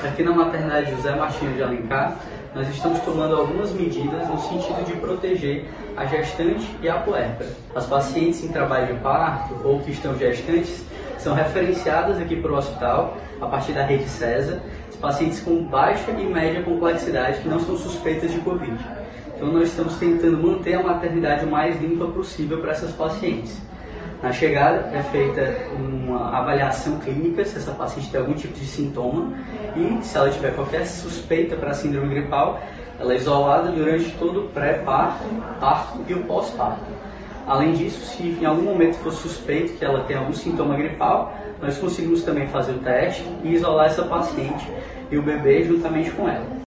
Aqui na maternidade José Martinho de Alencar, nós estamos tomando algumas medidas no sentido de proteger a gestante e a puérpera. As pacientes em trabalho de parto ou que estão gestantes são referenciadas aqui para o hospital a partir da rede CESA, os pacientes com baixa e média complexidade que não são suspeitas de Covid. Então nós estamos tentando manter a maternidade o mais limpa possível para essas pacientes. Na chegada é feita uma avaliação clínica se essa paciente tem algum tipo de sintoma e se ela tiver qualquer suspeita para a síndrome gripal, ela é isolada durante todo o pré-parto, parto e o pós-parto. Além disso, se em algum momento for suspeito que ela tem algum sintoma gripal, nós conseguimos também fazer o teste e isolar essa paciente e o bebê juntamente com ela.